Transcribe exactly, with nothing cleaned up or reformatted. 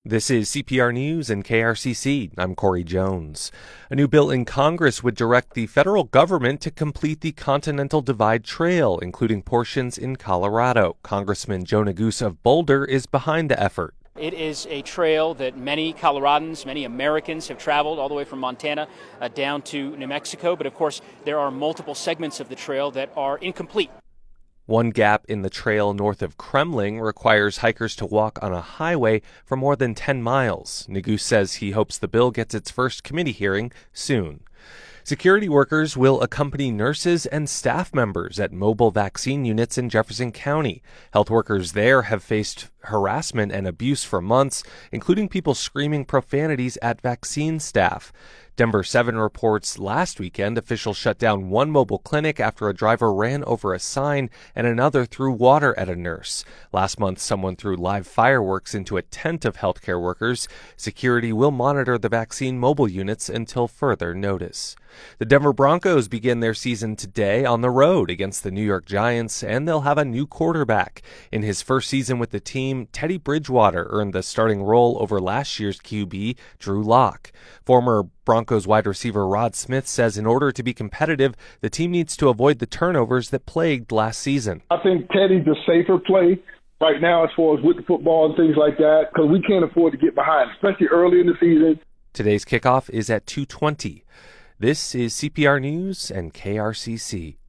This is C P R News and K R C C. I'm Corey Jones. A new bill in Congress would direct the federal government to complete the Continental Divide Trail, including portions in Colorado. Congressman Joe Neguse of Boulder is behind the effort. It is a trail that many Coloradans, many Americans have traveled all the way from Montana uh, down to New Mexico. But of course, there are multiple segments of the trail that are incomplete. One gap in the trail north of Kremling requires hikers to walk on a highway for more than ten miles. Neguse says he hopes the bill gets its first committee hearing soon. Security workers will accompany nurses and staff members at mobile vaccine units in Jefferson County. Health workers there have faced harassment and abuse for months, including people screaming profanities at vaccine staff. Denver seven reports last weekend officials shut down one mobile clinic after a driver ran over a sign and another threw water at a nurse. Last month, someone threw live fireworks into a tent of healthcare workers. Security will monitor the vaccine mobile units until further notice. The Denver Broncos begin their season today on the road against the New York Giants, and they'll have a new quarterback. In his first season with the team, Teddy Bridgewater earned the starting role over last year's Q B, Drew Lock. Former Broncos wide receiver Rod Smith says in order to be competitive, the team needs to avoid the turnovers that plagued last season. I think Teddy's a safer play right now as far as with the football and things like that, because we can't afford to get behind, especially early in the season. Today's kickoff is at two twenty. This is C P R News and K R C C.